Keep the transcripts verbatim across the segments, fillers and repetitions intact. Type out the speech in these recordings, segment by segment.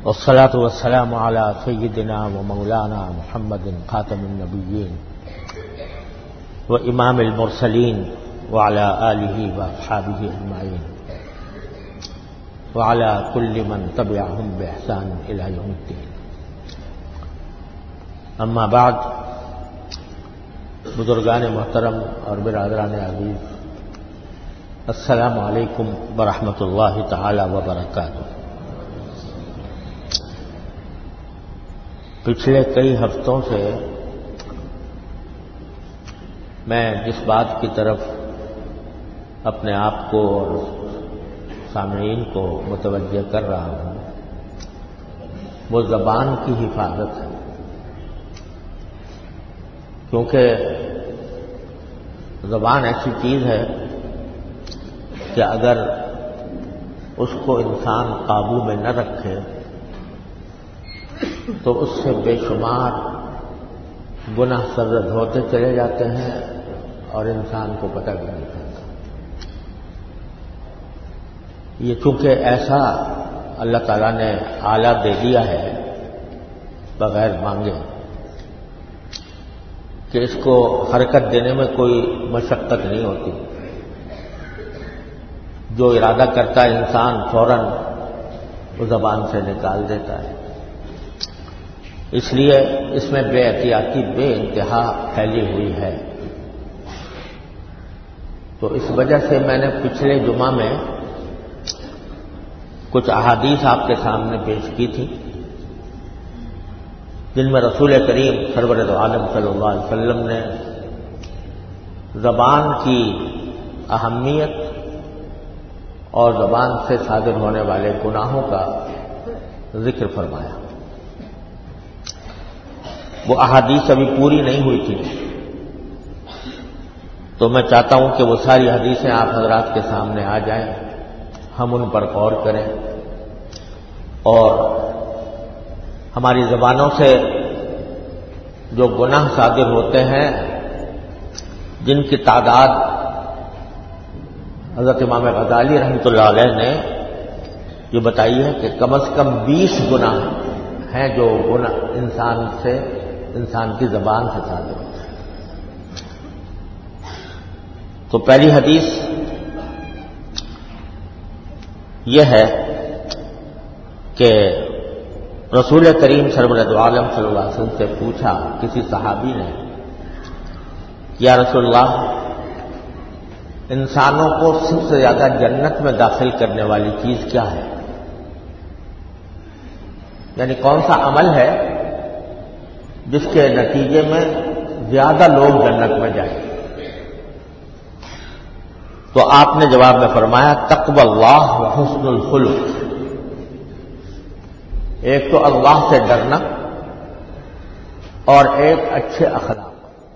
والصلاة والسلام على سيدنا ومولانا محمد خاتم النبيين وإمام المرسلين وعلى آله وأصحابه أجمعين وعلى كل من تبعهم بإحسان إلى يوم الدين. اما بعد، بزرگان محترم اور برادران عزیز، السلام علیکم ورحمۃ اللہ تعالی وبرکاتہ۔ پچھلے کئی ہفتوں سے میں جس بات کی طرف اپنے آپ کو اور سامعین کو متوجہ کر رہا ہوں وہ زبان کی حفاظت ہے، کیونکہ زبان ایسی چیز ہے کہ اگر اس کو انسان قابو میں نہ رکھے تو اس سے بے شمار گناہ سرزد ہوتے چلے جاتے ہیں اور انسان کو پتہ بھی نہیں چلتا۔ یہ چونکہ ایسا اللہ تعالیٰ نے آلہ دے دیا ہے بغیر مانگے کہ اس کو حرکت دینے میں کوئی مشقت نہیں ہوتی، جو ارادہ کرتا ہے انسان فوراً وہ زبان سے نکال دیتا ہے۔ اس لیے اس میں بے احتیاطی بے انتہا پھیلی ہوئی ہے۔ تو اس وجہ سے میں نے پچھلے جمعہ میں کچھ احادیث آپ کے سامنے پیش کی تھی، جن میں رسول کریم سرور دو عالم صلی اللہ علیہ وسلم نے زبان کی اہمیت اور زبان سے صادر ہونے والے گناہوں کا ذکر فرمایا۔ وہ احادیث ابھی پوری نہیں ہوئی تھی، تو میں چاہتا ہوں کہ وہ ساری حدیثیں آپ حضرات کے سامنے آ جائیں، ہم ان پر غور کریں اور ہماری زبانوں سے جو گناہ صادر ہوتے ہیں، جن کی تعداد حضرت امام غزالی رحمۃ اللہ علیہ نے یہ بتائی ہے کہ کم از کم بیس گناہ ہیں جو گناہ انسان سے انسان کی زبان سے صادر ہوتے ہیں۔ تو پہلی حدیث یہ ہے کہ رسول کریم سرور دو عالم صلی اللہ علیہ وسلم سے پوچھا کسی صحابی نے، یا رسول اللہ، انسانوں کو سب سے زیادہ جنت میں داخل کرنے والی چیز کیا ہے؟ یعنی کون سا عمل ہے جس کے نتیجے میں زیادہ لوگ جنت میں جائیں؟ تو آپ نے جواب میں فرمایا تقوی اللہ و حسن الخلق۔ ایک تو اللہ سے ڈرنا اور ایک اچھے اخلاق،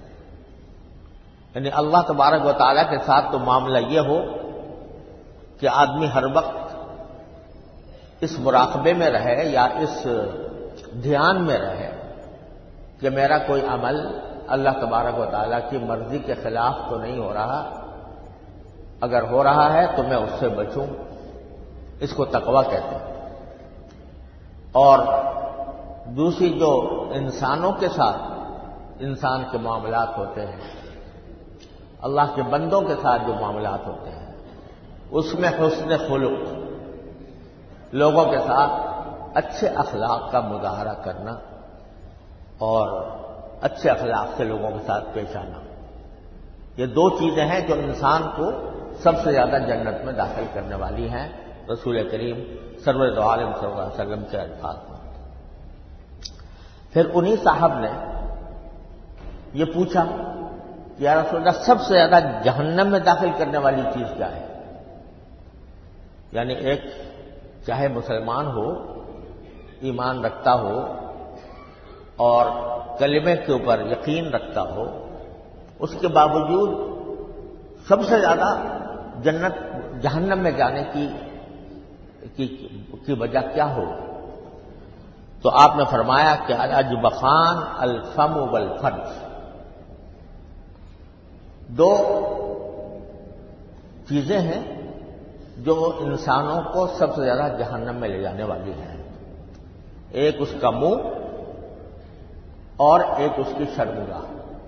یعنی اللہ تبارک و تعالیٰ کے ساتھ تو معاملہ یہ ہو کہ آدمی ہر وقت اس مراقبے میں رہے یا اس دھیان میں رہے کہ میرا کوئی عمل اللہ تبارک و تعالیٰ کی مرضی کے خلاف تو نہیں ہو رہا، اگر ہو رہا ہے تو میں اس سے بچوں، اس کو تقویٰ کہتے ہیں۔ اور دوسری جو انسانوں کے ساتھ انسان کے معاملات ہوتے ہیں، اللہ کے بندوں کے ساتھ جو معاملات ہوتے ہیں، اس میں حسن خلق، لوگوں کے ساتھ اچھے اخلاق کا مظاہرہ کرنا اور اچھے اخلاق سے لوگوں کے ساتھ پیش آنا، یہ دو چیزیں ہیں جو انسان کو سب سے زیادہ جنت میں داخل کرنے والی ہیں، رسول کریم سرور دو عالم صلی اللہ علیہ وسلم کے الفاظ میں۔ پھر انہی صاحب نے یہ پوچھا کہ یا رسول اللہ، سب سے زیادہ جہنم میں داخل کرنے والی چیز کیا ہے؟ یعنی ایک چاہے مسلمان ہو، ایمان رکھتا ہو اور کلمے کے اوپر یقین رکھتا ہو، اس کے باوجود سب سے زیادہ جنت جہنم میں جانے کی کی, کی وجہ کیا ہو؟ تو آپ نے فرمایا کہ الاجبخان الفم والفرج، دو چیزیں ہیں جو انسانوں کو سب سے زیادہ جہنم میں لے جانے والی ہیں۔ ایک اس کا منہ اور ایک اس کی شرمگاہ.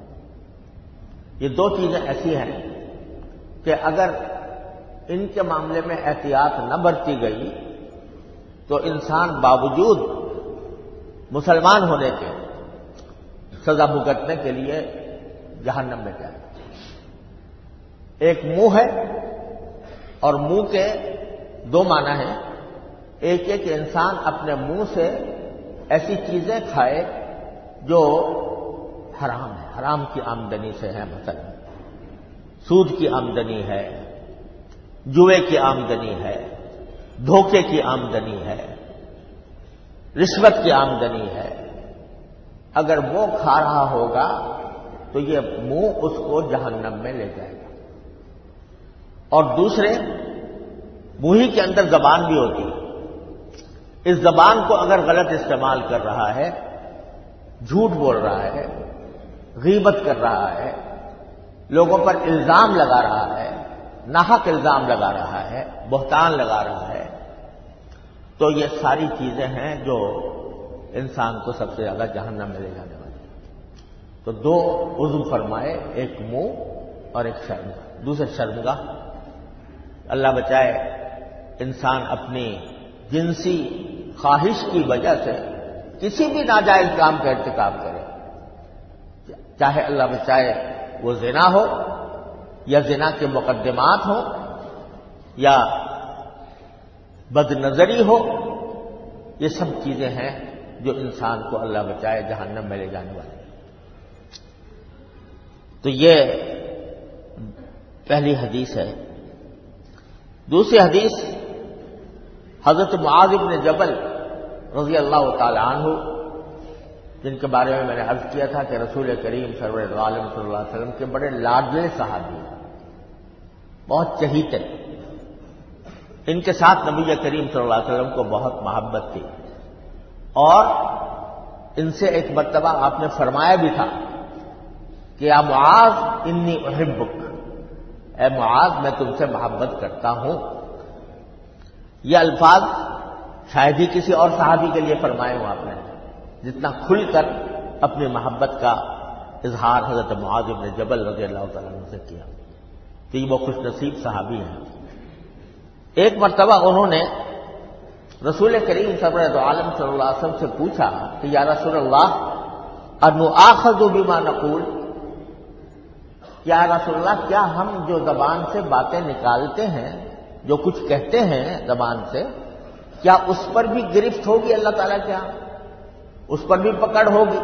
یہ دو چیزیں ایسی ہیں کہ اگر ان کے معاملے میں احتیاط نہ برتی گئی تو انسان باوجود مسلمان ہونے کے سزا بھگتنے کے لیے جہنم میں جائے. ایک منہ ہے اور منہ کے دو معنی ہیں. ایک ہے کہ انسان اپنے منہ سے ایسی چیزیں کھائے جو حرام ہے، حرام کی آمدنی سے ہے، مثلا سود کی آمدنی ہے، جوئے کی آمدنی ہے، دھوکے کی آمدنی ہے، رشوت کی آمدنی ہے. اگر وہ کھا رہا ہوگا تو یہ منہ اس کو جہنم میں لے جائے گا. اور دوسرے منہ ہی کے اندر زبان بھی ہوتی ہے. اس زبان کو اگر غلط استعمال کر رہا ہے، جھوٹ بول رہا ہے، غیبت کر رہا ہے، لوگوں پر الزام لگا رہا ہے، ناحق الزام لگا رہا ہے، بہتان لگا رہا ہے، تو یہ ساری چیزیں ہیں جو انسان کو سب سے زیادہ جہنم میں لے جانے والی ہیں. تو دو عضو فرمائے، ایک منہ اور ایک شرمگاہ. دوسرے شرمگاہ، اللہ بچائے انسان اپنی جنسی خواہش کی وجہ سے کسی بھی ناجائز کام کا ارتکاب کرے، چاہے اللہ بچائے وہ زنا ہو یا زنا کے مقدمات ہوں یا بد نظری ہو. یہ سب چیزیں ہیں جو انسان کو اللہ بچائے جہنم میں لے جانے والی. تو یہ پہلی حدیث ہے. دوسری حدیث حضرت معاذ بن جبل رضی اللہ تعالی عنہ، جن کے بارے میں میں نے عرض کیا تھا کہ رسول کریم سرور عالم صلی اللہ علیہ وسلم کے بڑے لاڈلے صحابی ہیں، بہت چہیتے. ان کے ساتھ نبی کریم صلی اللہ علیہ وسلم کو بہت محبت تھی، اور ان سے ایک مرتبہ آپ نے فرمایا بھی تھا کہ یا معاذ انی احبک، اے معاذ میں تم سے محبت کرتا ہوں. یہ الفاظ شاید ہی کسی اور صحابی کے لیے فرمائے ہوں آپ نے، جتنا کھل کر اپنی محبت کا اظہار حضرت معاذ بن جبل رضی اللہ تعالیٰ عنہ سے کیا. تو یہ وہ خوش نصیب صحابی ہیں. ایک مرتبہ انہوں نے رسول کریم سرور عالم صلی اللہ علیہ وسلم سے پوچھا کہ یا رسول اللہ انؤاخذ بما نقول، یا رسول اللہ کیا ہم جو زبان سے باتیں نکالتے ہیں، جو کچھ کہتے ہیں زبان سے، کیا اس پر بھی گرفت ہوگی اللہ تعالیٰ کے ہاں، اس پر بھی پکڑ ہوگی؟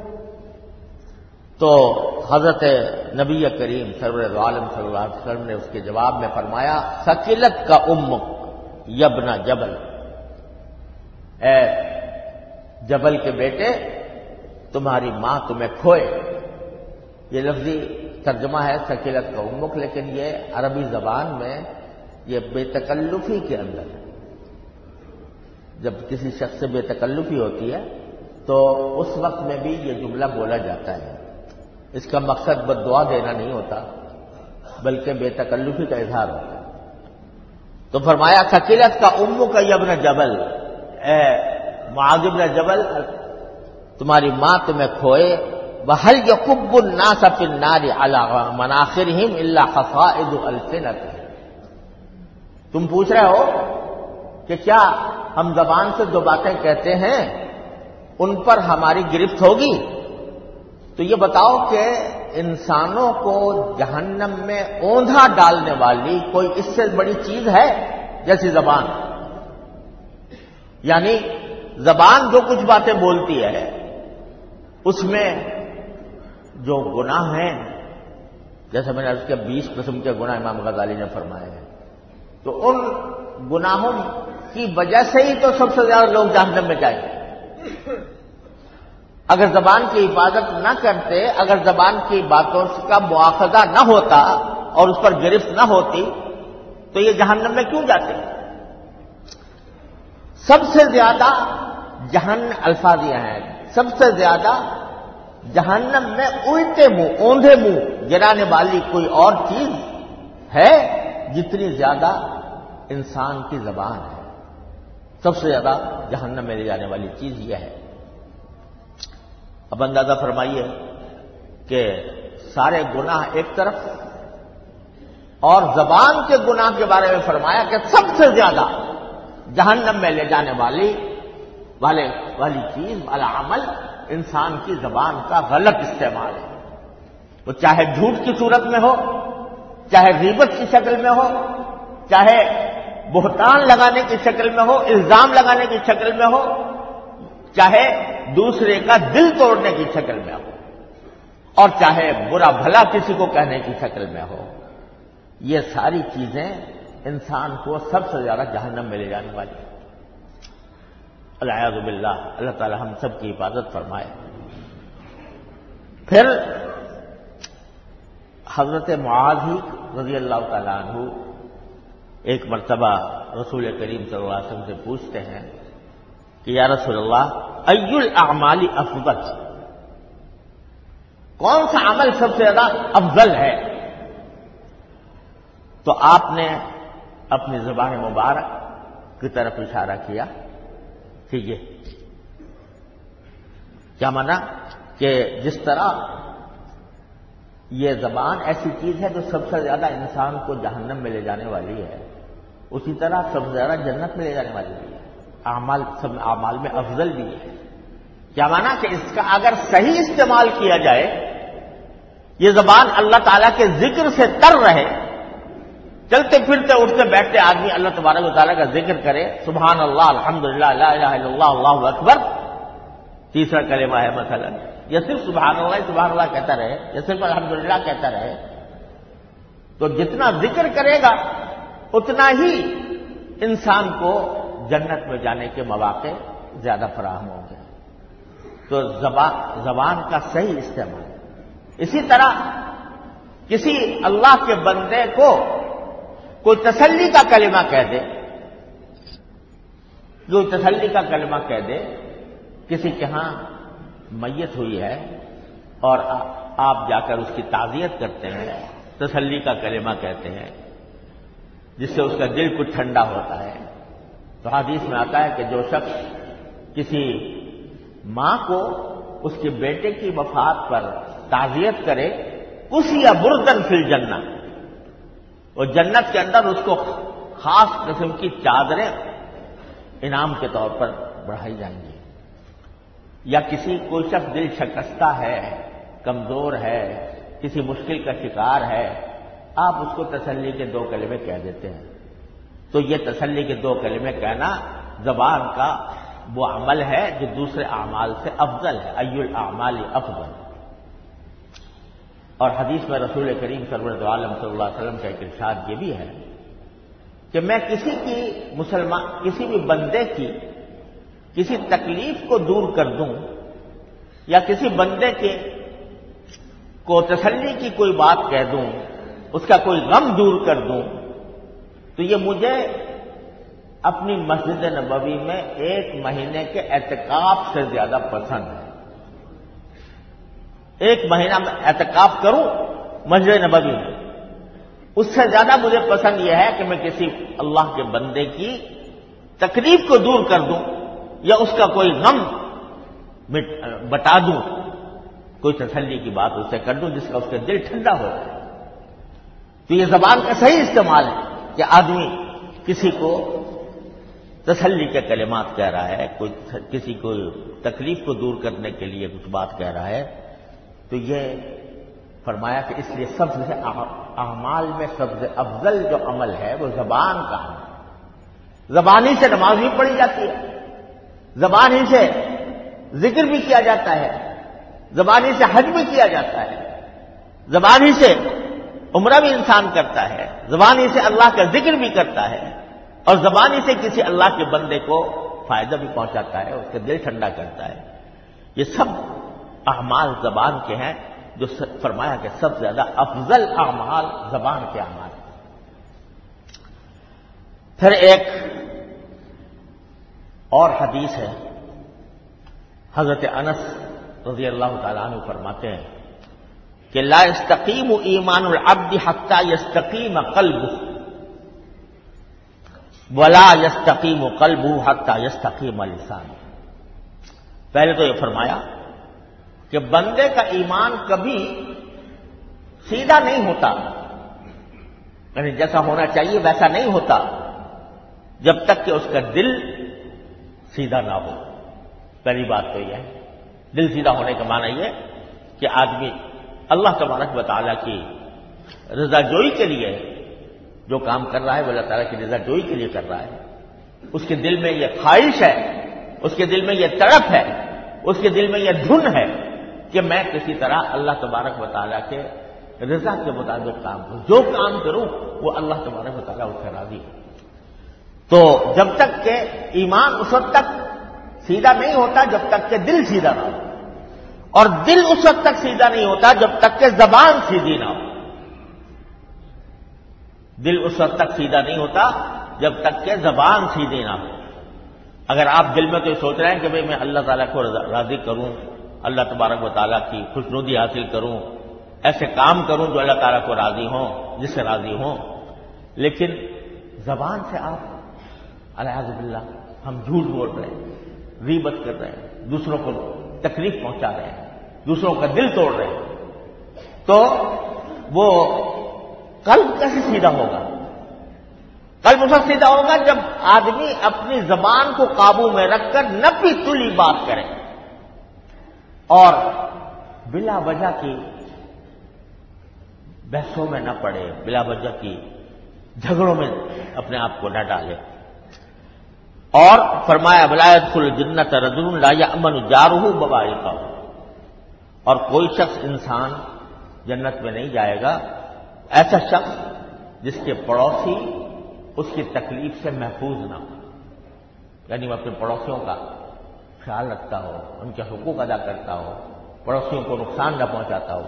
تو حضرت نبی کریم سرور عالم صلی اللہ علیہ وسلم نے اس کے جواب میں فرمایا ثقلت کا امک یبن جبل، اے جبل کے بیٹے تمہاری ماں تمہیں کھوئے. یہ لفظی ترجمہ ہے ثقلت کا امک، لیکن یہ عربی زبان میں یہ بے تکلفی کے اندر ہے. جب کسی شخص سے بے تکلفی ہوتی ہے تو اس وقت میں بھی یہ جملہ بولا جاتا ہے. اس کا مقصد بد دعا دینا نہیں ہوتا، بلکہ بے تکلفی کا اظہار ہوتا ہے. تو فرمایا ثقلت کا امک کا یبن جبل، اے معاذ بن جبل تمہاری ماں تمہیں کھوئے. وَهَلْ يَكُبُّ النَّاسَ فِي النَّارِ عَلَىٰ مَنَاخِرِهِمْ إِلَّا حَصَائِدُ أَلْسِنَتِهِمْ. تم پوچھ رہے ہو کہ کیا ہم زبان سے جو باتیں کہتے ہیں ان پر ہماری گرفت ہوگی؟ تو یہ بتاؤ کہ انسانوں کو جہنم میں اوندھا ڈالنے والی کوئی اس سے بڑی چیز ہے جیسی زبان؟ یعنی زبان جو کچھ باتیں بولتی ہے اس میں جو گناہ ہیں، جیسے میں نے عرض کیا بیس قسم کے گناہ امام غزالی نے فرمائے ہیں، تو ان گناہوں کی وجہ سے ہی تو سب سے زیادہ لوگ جہنم میں جائیں گے. اگر زبان کی حفاظت نہ کرتے، اگر زبان کی باتوں کا مواخذہ نہ ہوتا اور اس پر گرفت نہ ہوتی تو یہ جہنم میں کیوں جاتے؟ سب سے زیادہ جہنم الفاظ یہ ہیں، سب سے زیادہ جہنم میں الٹے منہ، اوندھے منہ گرانے والی کوئی اور چیز ہے جتنی زیادہ انسان کی زبان ہے. سب سے زیادہ جہنم میں لے جانے والی چیز یہ ہے۔ اب اندازہ فرمائیے کہ سارے گناہ ایک طرف اور زبان کے گناہ کے بارے میں فرمایا کہ سب سے زیادہ جہنم میں لے جانے والی والے والی چیز والا عمل انسان کی زبان کا غلط استعمال ہے۔ وہ چاہے جھوٹ کی صورت میں ہو، چاہے غیبت کی شکل میں ہو، چاہے بہتان لگانے کی شکل میں ہو، الزام لگانے کی شکل میں ہو، چاہے دوسرے کا دل توڑنے کی شکل میں ہو، اور چاہے برا بھلا کسی کو کہنے کی شکل میں ہو، یہ ساری چیزیں انسان کو سب سے زیادہ جہنم میں لے جانے والی ہیں۔ العیاذ باللہ، اللہ تعالی ہم سب کی حفاظت فرمائے۔ پھر حضرت معاذ ہی رضی اللہ تعالیٰ عنہ ایک مرتبہ رسول کریم صلی اللہ علیہ وسلم سے پوچھتے ہیں کہ یا رسول اللہ ای الاعمال افضل، کون سا عمل سب سے زیادہ افضل ہے؟ تو آپ نے اپنی زبان مبارک کی طرف اشارہ کیا کہ یہ کیا مانا کہ جس طرح یہ زبان ایسی چیز ہے جو سب سے زیادہ انسان کو جہنم میں لے جانے والی ہے، اسی طرح سب سے زیادہ جنت میں لے جانے والی بھی ہے، اعمال سب اعمال میں افضل بھی ہے۔ کیا مانا کہ اس کا اگر صحیح استعمال کیا جائے، یہ زبان اللہ تعالیٰ کے ذکر سے تر رہے، چلتے پھرتے اٹھتے بیٹھتے آدمی اللہ تبارک و تعالیٰ کا ذکر کرے، سبحان اللہ، الحمدللہ، لا الہ الا اللہ، اللہ اکبر، تیسرا کلمہ ہے مثلا، یا صرف سبحان اللہ سبحان اللہ کہتا رہے، یا صرف الحمدللہ کہتا رہے، تو جتنا ذکر کرے گا اتنا ہی انسان کو جنت میں جانے کے مواقع زیادہ فراہم ہوں گے۔ تو زبان زبان کا صحیح استعمال۔ اسی طرح کسی اللہ کے بندے کو کوئی تسلی کا کلمہ کہہ دے، جو تسلی کا کلمہ کہہ دے، کسی کے ہاں میت ہوئی ہے اور آپ جا کر اس کی تعزیت کرتے ہیں، تسلی کا کلمہ کہتے ہیں جس سے اس کا دل کچھ ٹھنڈا ہوتا ہے، تو حدیث میں آتا ہے کہ جو شخص کسی ماں کو اس کے بیٹے کی وفات پر تعزیت کرے، کسی یا بردن فی الجنہ، اور جنت کے اندر اس کو خاص قسم کی چادریں انعام کے طور پر بڑھائی جائیں گی۔ یا کسی کوئی شخص دل شکستہ ہے، کمزور ہے، کسی مشکل کا شکار ہے، آپ اس کو تسلی کے دو کلمے کہہ دیتے ہیں، تو یہ تسلی کے دو کلمے کہنا زبان کا وہ عمل ہے جو دوسرے اعمال سے افضل ہے، ای الاعمال افضل۔ اور حدیث میں رسول کریم سرور دو عالم صلی اللہ علیہ وسلم کا ایک ارشاد یہ بھی ہے کہ میں کسی کی مسلمان کسی بھی بندے کی کسی تکلیف کو دور کر دوں یا کسی بندے کے کو تسلی کی کوئی بات کہہ دوں، اس کا کوئی غم دور کر دوں، تو یہ مجھے اپنی مسجد نبوی میں ایک مہینے کے اعتکاف سے زیادہ پسند ہے۔ ایک مہینہ میں اعتکاف کروں مسجد نبوی میں، اس سے زیادہ مجھے پسند یہ ہے کہ میں کسی اللہ کے بندے کی تکلیف کو دور کر دوں یا اس کا کوئی غم بتا دوں، کوئی تسلی کی بات اس سے کر دوں جس کا اس کا دل ٹھنڈا ہو جائے۔ تو یہ زبان کا صحیح استعمال ہے کہ آدمی کسی کو تسلی کے کلمات کہہ رہا ہے، کوئی کسی کو تکلیف کو دور کرنے کے لیے کچھ بات کہہ رہا ہے، تو یہ فرمایا کہ اس لیے سب سے اعمال میں سب سے افضل جو عمل ہے وہ زبان کا عمل۔ زبانی سے نماز بھی پڑھی جاتی ہے، زبانی سے ذکر بھی کیا جاتا ہے، زبانی سے حج بھی کیا جاتا ہے، زبانی سے عمرہ بھی انسان کرتا ہے، زبانی سے اللہ کا ذکر بھی کرتا ہے، اور زبانی سے کسی اللہ کے بندے کو فائدہ بھی پہنچاتا ہے، اس کا دل ٹھنڈا کرتا ہے۔ یہ سب اعمال زبان کے ہیں، جو فرمایا کہ سب سے زیادہ افضل اعمال زبان کے اعمال ہیں۔ پھر ایک اور حدیث ہے، حضرت انس رضی اللہ تعالیٰ عنہ فرماتے ہیں کہ لا يستقیم ایمان العبد حتی یستقیم قلبہ، ولا یستقیم قلبہ حتی یستقیم لسانہ. پہلے تو یہ فرمایا کہ بندے کا ایمان کبھی سیدھا نہیں ہوتا، یعنی جیسا ہونا چاہیے ویسا نہیں ہوتا جب تک کہ اس کا دل سیدھا نہ ہو. پہلی بات تو یہ ہے، دل سیدھا ہونے کا معنی یہ کہ آدمی اللہ تبارک و تعالیٰ کی رضا جوئی کے لیے جو کام کر رہا ہے وہ اللہ تعالیٰ کی رضا جوئی کے لیے کر رہا ہے. اس کے دل میں یہ خواہش ہے، اس کے دل میں یہ تڑپ ہے، اس کے دل میں یہ دھن ہے کہ میں کسی طرح اللہ تبارک و تعالیٰ کے رضا کے مطابق کام کروں، جو کام کروں وہ اللہ تبارک و تعالیٰ اس سے راضی ہے. تو جب تک کہ ایمان اس وقت تک سیدھا نہیں ہوتا جب تک کہ دل سیدھا نہ ہو، اور دل اس وقت تک سیدھا نہیں ہوتا جب تک کہ زبان سیدھی نہ ہو. دل اس وقت تک سیدھا نہیں ہوتا جب تک کہ زبان سیدھی نہ ہو. اگر آپ دل میں تو یہ سوچ رہے ہیں کہ بھئی میں اللہ تعالیٰ کو راضی کروں، اللہ تبارک و تعالیٰ کی خوشنودی حاصل کروں، ایسے کام کروں جو اللہ تعالیٰ کو راضی ہوں، جس سے راضی ہوں، لیکن زبان سے آپ العیاذ باللہ ہم جھوٹ بول رہے ہیں، غیبت کر رہے ہیں، دوسروں کو تکلیف پہنچا رہے ہیں، دوسروں کا دل توڑ رہے ہیں، تو وہ قلب کیسے سیدھا ہوگا؟ قلب اس وقت سیدھا ہوگا جب آدمی اپنی زبان کو قابو میں رکھ کر نپی تلی بات کرے اور بلا وجہ کی بحثوں میں نہ پڑے، بلا وجہ کی جھگڑوں میں اپنے آپ کو نہ ڈالے. اور فرمایا ولا يدخل الجنة رجل لا يأمن جاره بوائقه، اور کوئی شخص انسان جنت میں نہیں جائے گا ایسا شخص جس کے پڑوسی اس کی تکلیف سے محفوظ نہ ہو، یعنی وہ اپنے پڑوسیوں کا خیال رکھتا ہو، ان کے حقوق ادا کرتا ہو، پڑوسیوں کو نقصان نہ پہنچاتا ہو.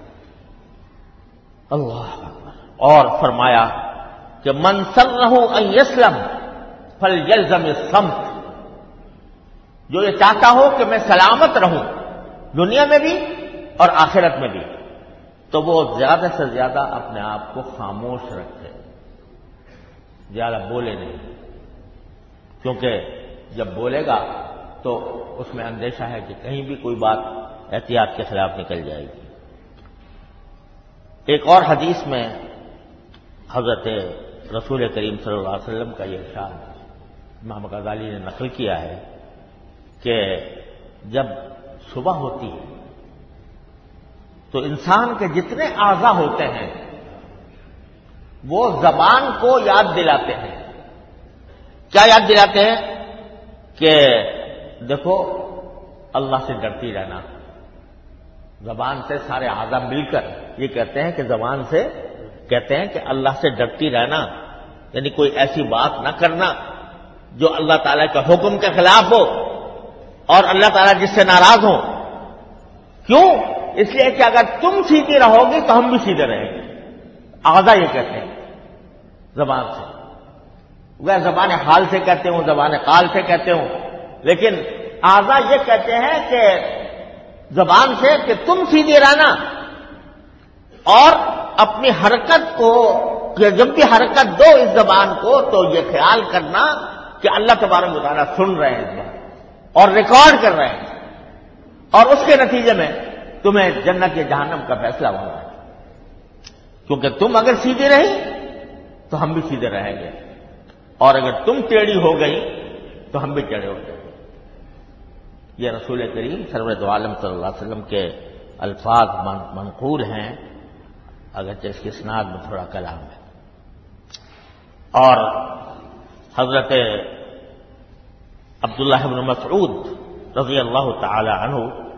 اللہ اکبر. اور فرمایا کہ من سرہ ان یسلم فلیلزم الصمت، جو یہ چاہتا ہو کہ میں سلامت رہوں دنیا میں بھی اور آخرت میں بھی، تو وہ زیادہ سے زیادہ اپنے آپ کو خاموش رکھے، زیادہ بولے نہیں، کیونکہ جب بولے گا تو اس میں اندیشہ ہے کہ کہیں بھی کوئی بات احتیاط کے خلاف نکل جائے گی. ایک اور حدیث میں حضرت رسول کریم صلی اللہ علیہ وسلم کا یہ ارشاد امام غزالی نے نقل کیا ہے کہ جب صبح ہوتی ہے تو انسان کے جتنے اعضاء ہوتے ہیں وہ زبان کو یاد دلاتے ہیں. کیا یاد دلاتے ہیں؟ کہ دیکھو اللہ سے ڈرتی رہنا. زبان سے سارے اعضاء مل کر یہ کہتے ہیں کہ زبان سے کہتے ہیں کہ اللہ سے ڈرتی رہنا، یعنی کوئی ایسی بات نہ کرنا جو اللہ تعالیٰ کے حکم کے خلاف ہو اور اللہ تعالیٰ جس سے ناراض ہو. کیوں؟ اس لیے کہ اگر تم سیدھی رہو گی تو ہم بھی سیدھے رہیں گے. اعضاء یہ کہتے ہیں زبان سے، وہ زبان حال سے کہتے ہوں، زبان قال سے کہتے ہوں، لیکن اعضاء یہ کہتے ہیں کہ زبان سے کہ تم سیدھی رہنا اور اپنی حرکت کو کہ جب بھی حرکت دو اس زبان کو تو یہ خیال کرنا کہ اللہ تبارک و تعالیٰ سن رہے ہیں اس بات اور ریکارڈ کر رہے ہیں، اور اس کے نتیجے میں تمہیں جنت یا جہنم کا فیصلہ ہونا ہے. کیونکہ تم اگر سیدھی رہی تو ہم بھی سیدھے رہیں گے، اور اگر تم ٹیڑھی ہو گئی تو ہم بھی ٹیڑھے ہو گئے. یہ رسول کریم سرور دو عالم صلی اللہ علیہ وسلم کے الفاظ منقول ہیں، اگرچہ اس کی اسناد میں تھوڑا کلام ہے. اور حضرت عبداللہ بن مسعود رضی اللہ تعالی عنہ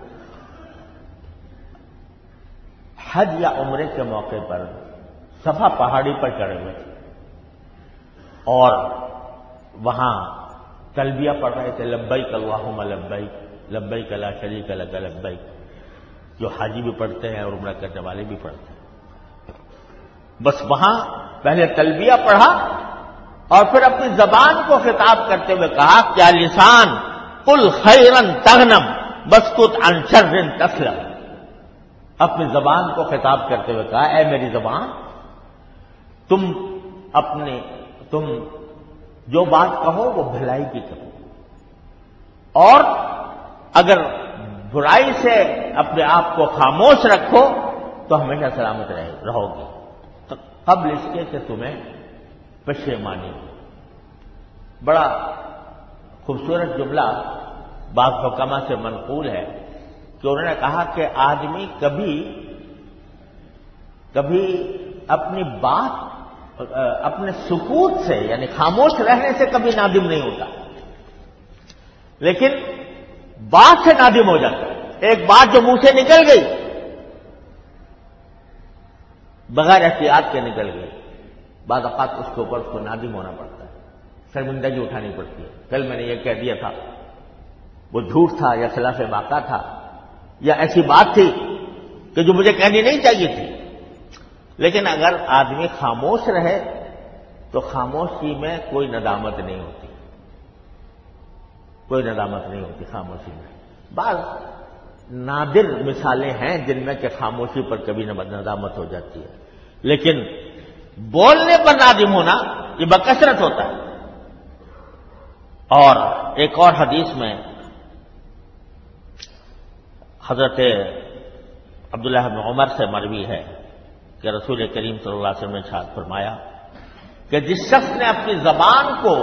حج یا عمرے کے موقع پر صفا پہاڑی پر چڑھے ہوئے اور وہاں تلبیہ پڑھ رہے تھے، لبیک اللہم لبیک لبیک لا شریک لک لبیک، جو حاجی بھی پڑھتے ہیں اور عمرہ کرنے والے بھی پڑھتے ہیں. بس وہاں پہلے تلبیہ پڑھا اور پھر اپنی زبان کو خطاب کرتے ہوئے کہا کیا لسان قل خیرن تغنم بسکت عن شر تسلم. اپنی زبان کو خطاب کرتے ہوئے کہا اے میری زبان، تم اپنے تم جو بات کہو وہ بھلائی کی کہو، اور اگر برائی سے اپنے آپ کو خاموش رکھو تو ہمیشہ سلامت رہو گے، تو قبل اس کے کہ تمہیں پشیمانی ہو۔ بڑا خوبصورت جملہ بعض حکما سے منقول ہے کہ انہوں نے کہا کہ آدمی کبھی کبھی اپنی بات اپنے سکوت سے یعنی خاموش رہنے سے کبھی نادم نہیں ہوتا، لیکن بات سے نادم ہو جاتا ہے۔ ایک بات جو منہ سے نکل گئی بغیر احتیاط کے نکل گئی، بعض اوقات اس کے اوپر اس کو نادم ہونا پڑتا ہے، شرمندگی اٹھانی پڑتی ہے۔ کل میں نے یہ کہہ دیا تھا، وہ جھوٹ تھا یا خلاف واقعہ تھا یا ایسی بات تھی کہ جو مجھے کہنی نہیں چاہیے تھی، لیکن اگر آدمی خاموش رہے تو خاموشی میں کوئی ندامت نہیں ہوتی، کوئی ندامت نہیں ہوتی خاموشی میں۔ بعض نادر مثالیں ہیں جن میں کہ خاموشی پر کبھی ندامت ہو جاتی ہے، لیکن بولنے پر نادم ہونا یہ بکثرت ہوتا ہے۔ اور ایک اور حدیث میں حضرت عبداللہ بن عمر سے مروی ہے کہ رسول کریم صلی اللہ علیہ وسلم نے ارشاد فرمایا کہ جس شخص نے اپنی زبان کو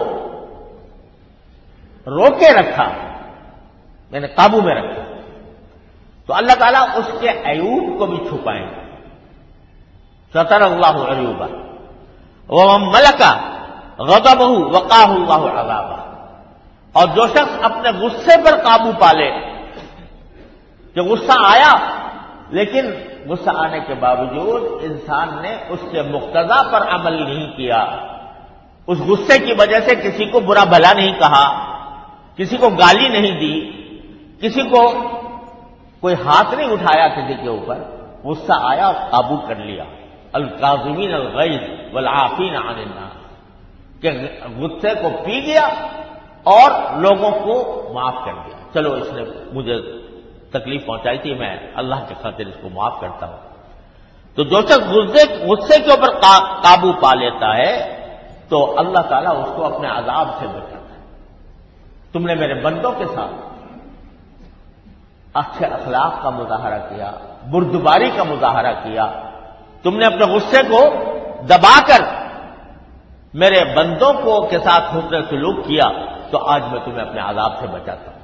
روکے رکھا یعنی قابو میں رکھا تو اللہ تعالیٰ اس کے عیوب کو بھی چھپائیں گے، ستر اللہ عیوبہ ومن ملک غضبہ وقاہ اللہ عذابہ۔ اور جو شخص اپنے غصے پر قابو پا لے کہ غصہ آیا لیکن غصہ آنے کے باوجود انسان نے اس کے مقتضا پر عمل نہیں کیا، اس غصے کی وجہ سے کسی کو برا بھلا نہیں کہا، کسی کو گالی نہیں دی، کسی کو کوئی ہاتھ نہیں اٹھایا کسی کے اوپر، غصہ آیا اور قابو کر لیا، الکاظمین الغیظ والعافین عن الناس، کہ غصے کو پی گیا اور لوگوں کو معاف کر دیا، چلو اس نے مجھے تکلیف پہنچائی تھی، میں اللہ کے خاطر اس کو معاف کرتا ہوں۔ تو جو شخص غصے کے اوپر قابو پا لیتا ہے تو اللہ تعالیٰ اس کو اپنے عذاب سے بچاتا ہے۔ تم نے میرے بندوں کے ساتھ اچھے اخلاق کا مظاہرہ کیا، بردباری کا مظاہرہ کیا، تم نے اپنے غصے کو دبا کر میرے بندوں کو کے ساتھ حسن سلوک کیا، تو آج میں تمہیں اپنے عذاب سے بچاتا ہوں۔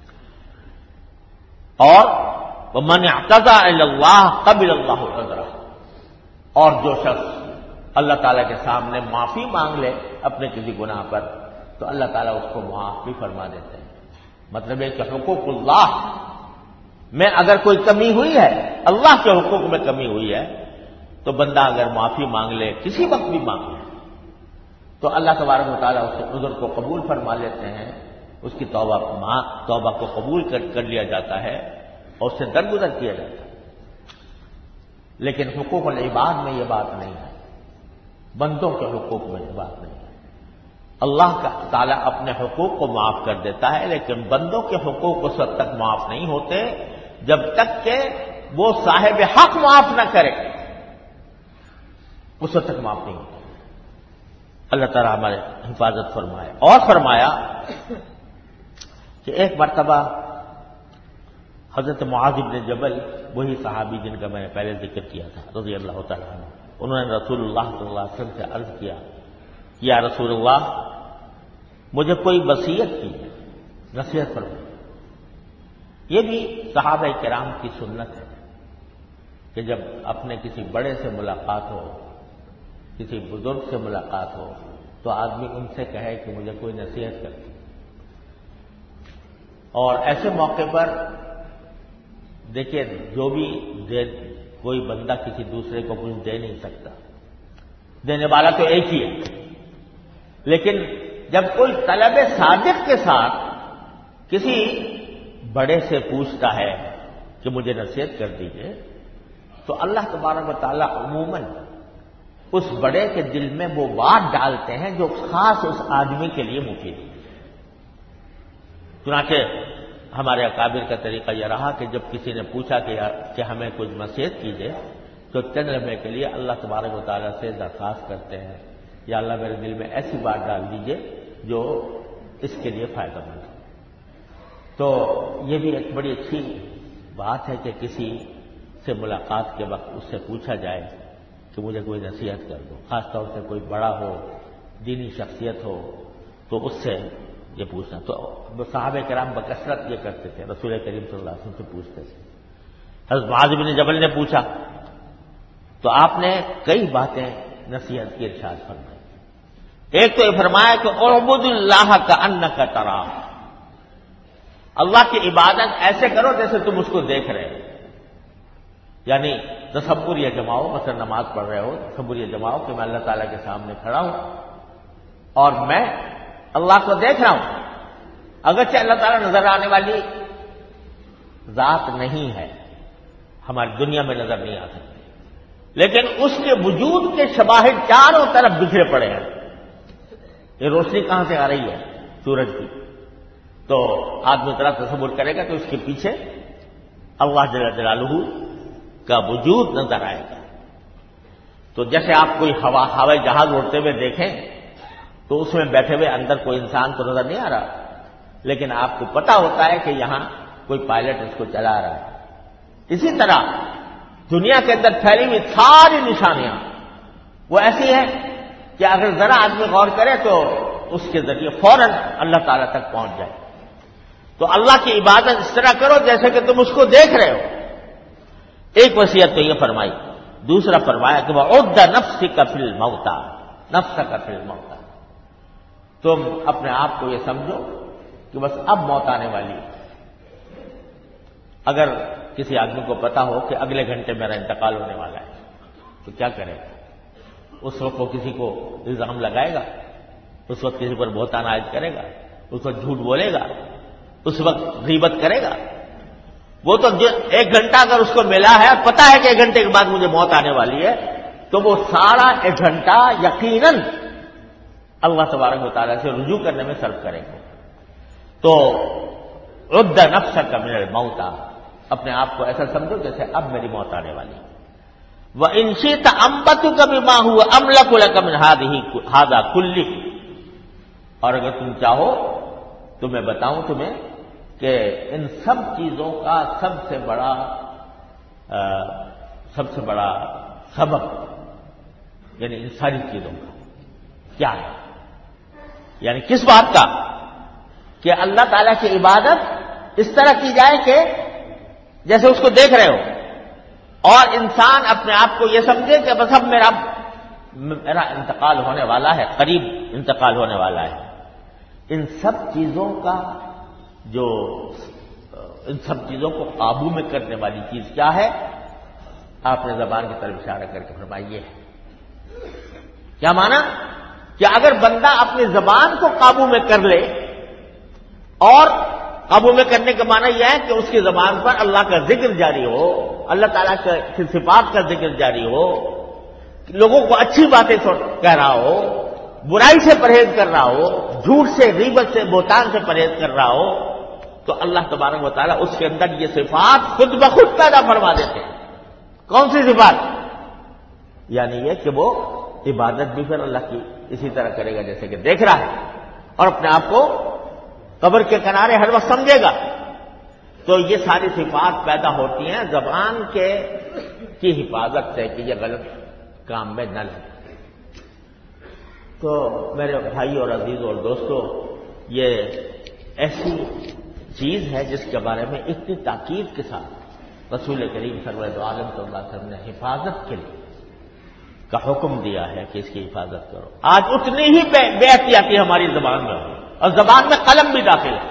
اور وَمَنِ اعْتَذَرَ إِلَى اللَّهِ قَبِلَ اللَّهُ عُذْرَهُ، اور جو شخص اللہ تعالیٰ کے سامنے معافی مانگ لے اپنے کسی گناہ پر تو اللہ تعالیٰ اس کو معاف بھی فرما دیتے ہیں۔ مطلب ہے کہ حقوق اللہ میں اگر کوئی کمی ہوئی ہے، اللہ کے حقوق میں کمی ہوئی ہے، تو بندہ اگر معافی مانگ لے کسی وقت بھی مانگ لے تو اللہ تبارک و تعالیٰ اس کے عذر کو قبول فرما لیتے ہیں، اس کی توبہ توبہ کو قبول کر کر لیا جاتا ہے اور اس سے درگزر کیا جاتا ہے۔ لیکن حقوق العباد میں یہ بات نہیں ہے، بندوں کے حقوق میں یہ بات نہیں ہے۔ اللہ کا تعالیٰ اپنے حقوق کو معاف کر دیتا ہے، لیکن بندوں کے حقوق اس وقت تک معاف نہیں ہوتے جب تک کہ وہ صاحب حق معاف نہ کرے، اس وقت تک معاف نہیں ہوتا۔ اللہ تعالیٰ ہمارے حفاظت فرمائے۔ اور فرمایا کہ ایک مرتبہ حضرت معاذ بن جبل، وہی صحابی جن کا میں نے پہلے ذکر کیا تھا رضی اللہ تعالیٰ عنہ، انہوں نے رسول اللہ صلی اللہ علیہ وسلم سے عرض کیا، یا رسول اللہ مجھے کوئی وصیت کی، نصیحت فرمائیں۔ یہ بھی صحابہ کرام کی سنت ہے کہ جب اپنے کسی بڑے سے ملاقات ہو، کسی بزرگ سے ملاقات ہو تو آدمی ان سے کہے کہ مجھے کوئی نصیحت کر دے۔ اور ایسے موقع پر دیکھیے جو بھی دے کوئی بندہ کسی دوسرے کو کچھ دے نہیں سکتا، دینے والا تو ایک ہی ہے، لیکن جب کوئی طلب صادق کے ساتھ کسی بڑے سے پوچھتا ہے کہ مجھے نصیحت کر دیجئے تو اللہ تبارک و تعالیٰ عموماً اس بڑے کے دل میں وہ بات ڈالتے ہیں جو خاص اس آدمی کے لیے مفید ہے۔ چنانچہ ہمارے اکابر کا طریقہ یہ رہا کہ جب کسی نے پوچھا کہ کہ ہمیں کچھ نصیحت کیجیے تو چند لمحے کے لیے اللہ تبارک و تعالیٰ سے درخواست کرتے ہیں، یا اللہ میرے دل میں ایسی بات ڈال دیجیے جو اس کے لیے فائدہ مند ہو۔ تو یہ بھی ایک بڑی اچھی بات ہے کہ کسی سے ملاقات کے وقت اس سے پوچھا جائے کہ مجھے کوئی نصیحت کر دو، خاص طور سے کوئی بڑا ہو، دینی شخصیت ہو، تو اس سے یہ پوچھنا۔ تو صحابہ کرام بکثرت یہ کرتے تھے، رسول کریم صلی اللہ علیہ وسلم سے پوچھتے تھے۔ حضرت معاذ بن جبل نے پوچھا تو آپ نے کئی باتیں نصیحت کی ارشاد فرمائی۔ ایک تو یہ فرمایا کہ اعبد اللہ کأنک تراہ، اللہ کی عبادت ایسے کرو جیسے تم اس کو دیکھ رہے ہو، یعنی تصور یہ جماؤ، مثلا نماز پڑھ رہے ہو، تصور یہ جماؤ کہ میں اللہ تعالیٰ کے سامنے کھڑا ہوں اور میں اللہ کو دیکھ رہا ہوں، اگرچہ اللہ تعالیٰ نظر آنے والی ذات نہیں ہے، ہماری دنیا میں نظر نہیں آ سکتی، لیکن اس کے وجود کے شواہد چاروں طرف بکھرے پڑے ہیں۔ یہ روشنی کہاں سے آ رہی ہے؟ سورج کی۔ تو آدمی طرح تصور کرے گا تو اس کے پیچھے اللہ جل جلالہ کا وجود نظر آئے گا۔ تو جیسے آپ کوئی ہوا ہوائی جہاز اڑتے ہوئے دیکھیں تو اس میں بیٹھے ہوئے اندر کوئی انسان تو نظر نہیں آ رہا، لیکن آپ کو پتا ہوتا ہے کہ یہاں کوئی پائلٹ اس کو چلا رہا ہے۔ اسی طرح دنیا کے اندر پھیلی ہوئی ساری نشانیاں وہ ایسی ہیں کہ اگر ذرا آدمی غور کرے تو اس کے ذریعے فوراً اللہ تعالیٰ تک پہنچ جائے۔ تو اللہ کی عبادت اس طرح کرو جیسے کہ تم اس کو دیکھ رہے ہو۔ ایک وصیت تو یہ فرمائی، دوسرا فرمایا کہ وَعُدَّ نَفْسِكَ فِي الْمَوْتَى، نَفْسَكَ فِي الْمَوْتَى، تم اپنے آپ کو یہ سمجھو کہ بس اب موت آنے والی ہے۔ اگر کسی آدمی کو پتا ہو کہ اگلے گھنٹے میرا انتقال ہونے والا ہے تو کیا کرے گا؟ اس وقت وہ کسی کو الزام لگائے گا، اس وقت کسی پر بہتان عائد کرے گا، اس وقت جھوٹ بولے گا، اس وقت غیبت کرے گا؟ وہ تو ایک گھنٹہ اگر اس کو ملا ہے اور پتا ہے کہ ایک گھنٹے کے بعد مجھے موت آنے والی ہے تو وہ سارا ایک گھنٹہ یقیناً اللہ تبارک و تعالیٰ سے رجوع کرنے میں صرف کریں گے۔ تو عد نفسک من الموت، اپنے آپ کو ایسا سمجھو جیسے اب میری موت آنے والی ہے۔ وَإِنْ شِئْتَ أَنبَتُكَ بِمَا هُوَ أَمْلَكُ لَكَ مِنْ هَذَا كُلِّهِ، اور اگر تم چاہو تو میں بتاؤں تمہیں کہ ان سب چیزوں کا سب سے بڑا آ, سب سے بڑا سبب، یعنی ان ساری چیزوں کا کیا ہے، یعنی کس بات کا؟ کہ اللہ تعالیٰ کی عبادت اس طرح کی جائے کہ جیسے اس کو دیکھ رہے ہو، اور انسان اپنے آپ کو یہ سمجھے کہ بس اب میرا میرا انتقال ہونے والا ہے، قریب انتقال ہونے والا ہے۔ ان سب چیزوں کا جو ان سب چیزوں کو قابو میں کرنے والی چیز کیا ہے؟ آپ نے زبان کی طرف اشارہ کر کے فرمائیے کیا مانا؟ کہ اگر بندہ اپنی زبان کو قابو میں کر لے، اور قابو میں کرنے کا معنی یہ ہے کہ اس کی زبان پر اللہ کا ذکر جاری ہو، اللہ تعالیٰ کی صفات کا ذکر جاری ہو، لوگوں کو اچھی باتیں کہہ رہا ہو، برائی سے پرہیز کر رہا ہو، جھوٹ سے، غیبت سے، بہتان سے پرہیز کر رہا ہو، تو اللہ تبارک و تعالیٰ اس کے اندر یہ صفات خود بخود پیدا فرما دیتے ہیں۔ کون سی صفات؟ یعنی یہ کہ وہ عبادت بھی پھر اللہ کی اسی طرح کرے گا جیسے کہ دیکھ رہا ہے، اور اپنے آپ کو قبر کے کنارے ہر وقت سمجھے گا۔ تو یہ ساری صفات پیدا ہوتی ہیں زبان کے کی حفاظت سے کہ یہ غلط کام میں نہ لگے۔ تو میرے بھائی اور عزیز اور دوستو، یہ ایسی چیز ہے جس کے بارے میں اتنی تاکید کے ساتھ رسول کریم سرور دو عالم صلی اللہ علیہ وسلم نے حفاظت کے لیے کا حکم دیا ہے کہ اس کی حفاظت کرو۔ آج اتنی ہی بے احتیاطی ہماری زبان میں ہو، اور زبان میں قلم بھی داخل ہے،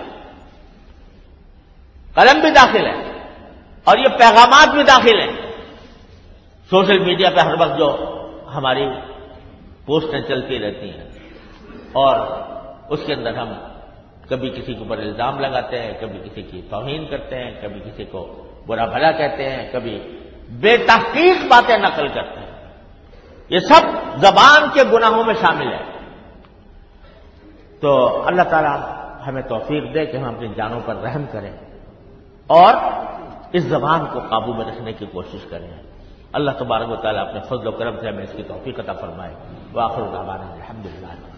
قلم بھی داخل ہے، اور یہ پیغامات بھی داخل ہیں۔ سوشل میڈیا پہ ہر وقت جو ہماری پوسٹیں چلتی رہتی ہیں، اور اس کے اندر ہم کبھی کسی کے اوپر الزام لگاتے ہیں، کبھی کسی کی توہین کرتے ہیں، کبھی کسی کو برا بھلا کہتے ہیں، کبھی بے تحقیق باتیں نقل کرتے ہیں۔ یہ سب زبان کے گناہوں میں شامل ہے۔ تو اللہ تعالیٰ ہمیں توفیق دے کہ ہم اپنی جانوں پر رحم کریں اور اس زبان کو قابو میں رکھنے کی کوشش کریں۔ اللہ تبارک و تعالیٰ اپنے فضل و کرم سے ہمیں اس کی توفیق عطا فرمائے۔ وآخر دعوانا الحمدللہ۔